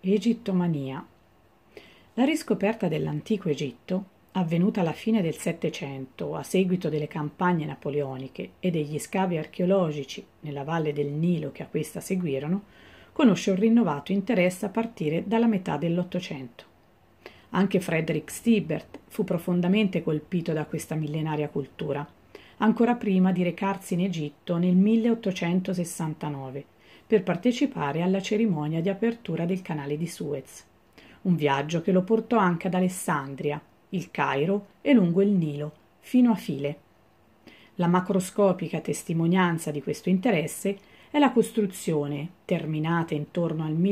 Egittomania. La riscoperta dell'antico Egitto, avvenuta alla fine del Settecento a seguito delle campagne napoleoniche e degli scavi archeologici nella valle del Nilo che a questa seguirono, conosce un rinnovato interesse a partire dalla metà dell'Ottocento. Anche Frederick Stibert fu profondamente colpito da questa millenaria cultura, ancora prima di recarsi in Egitto nel 1869 per partecipare alla cerimonia di apertura del canale di Suez, un viaggio che lo portò anche ad Alessandria, il Cairo e lungo il Nilo, fino a File. La macroscopica testimonianza di questo interesse è la costruzione, terminata intorno al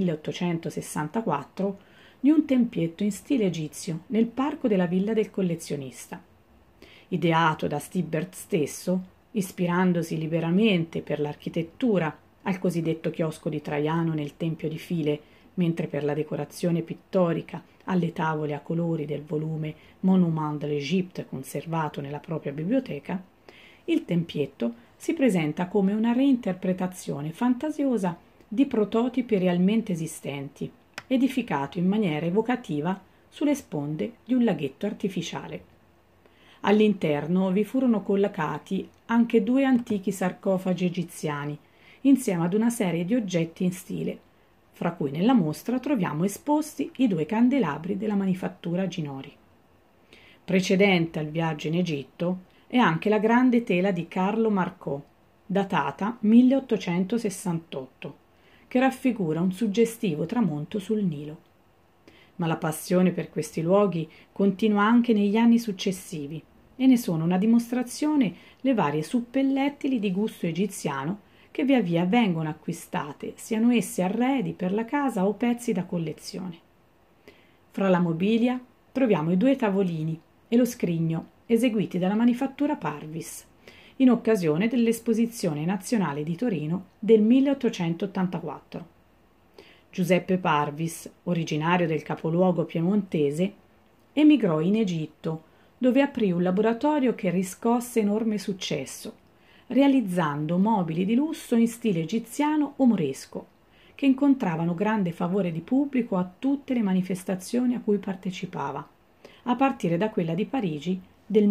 1864, di un tempietto in stile egizio nel parco della villa del collezionista. Ideato da Stibert stesso, ispirandosi liberamente per l'architettura al cosiddetto chiosco di Traiano nel Tempio di File, mentre per la decorazione pittorica alle tavole a colori del volume Monument de l'Égypte conservato nella propria biblioteca, il tempietto si presenta come una reinterpretazione fantasiosa di prototipi realmente esistenti, edificato in maniera evocativa sulle sponde di un laghetto artificiale. All'interno vi furono collocati anche 2 antichi sarcofagi egiziani, insieme ad una serie di oggetti in stile, fra cui nella mostra troviamo esposti i 2 candelabri della manifattura Ginori. Precedente al viaggio in Egitto è anche la grande tela di Carlo Marcò, datata 1868, che raffigura un suggestivo tramonto sul Nilo. Ma la passione per questi luoghi continua anche negli anni successivi e ne sono una dimostrazione le varie suppellettili di gusto egiziano che via via vengono acquistate, siano esse arredi per la casa o pezzi da collezione. Fra la mobilia troviamo i 2 tavolini e lo scrigno eseguiti dalla manifattura Parvis, in occasione dell'Esposizione Nazionale di Torino del 1884. Giuseppe Parvis, originario del capoluogo piemontese, emigrò in Egitto, dove aprì un laboratorio che riscosse enorme successo, realizzando mobili di lusso in stile egiziano o moresco, che incontravano grande favore di pubblico a tutte le manifestazioni a cui partecipava, a partire da quella di Parigi del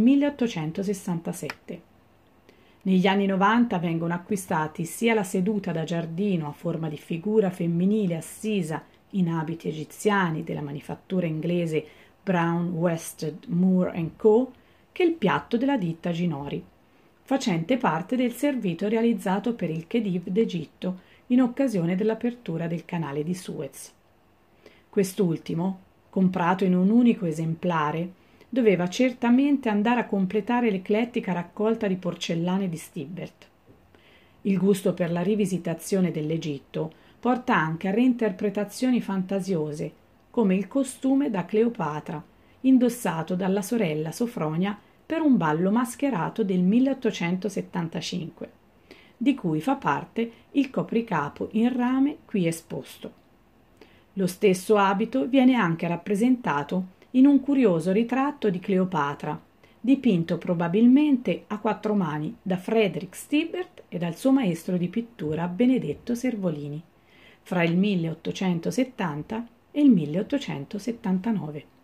1867. Negli anni 90 vengono acquistati sia la seduta da giardino a forma di figura femminile assisa in abiti egiziani della manifattura inglese Brown Wested Moore Co. che il piatto della ditta Ginori, facente parte del servito realizzato per il Khedive d'Egitto in occasione dell'apertura del canale di Suez. Quest'ultimo, comprato in un unico esemplare, doveva certamente andare a completare l'eclettica raccolta di porcellane di Stibert. Il gusto per la rivisitazione dell'Egitto porta anche a reinterpretazioni fantasiose, come il costume da Cleopatra, indossato dalla sorella Sofronia per un ballo mascherato del 1875, di cui fa parte il copricapo in rame qui esposto. Lo stesso abito viene anche rappresentato in un curioso ritratto di Cleopatra, dipinto probabilmente a 4 mani da Frederick Stibert e dal suo maestro di pittura Benedetto Servolini, fra il 1870 e il 1879.